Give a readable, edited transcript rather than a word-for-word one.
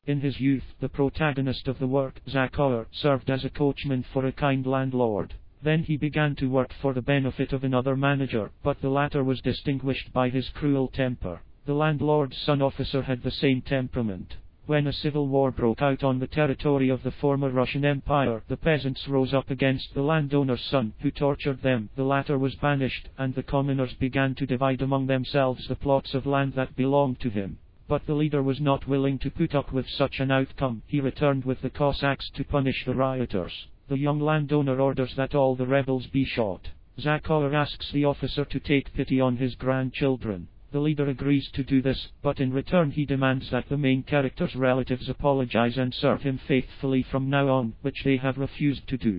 In his youth, the protagonist of the work, Zakor, served as a coachman for a kind landlord. Then he began to work for the benefit of another manager, but the latter was distinguished by his cruel temper. The landlord's son officer had the same temperament. When a civil war broke out on the territory of the former Russian Empire, the peasants rose up against the landowner's son, who tortured them. The latter was banished, and the commoners began to divide among themselves the plots of land that belonged to him. But the leader was not willing to put up with such an outcome. He returned with the Cossacks to punish the rioters. The young landowner orders that all the rebels be shot. Zakor asks the officer to take pity on his grandchildren. The leader agrees to do this, but in return he demands that the main character's relatives apologize and serve him faithfully from now on, which they have refused to do.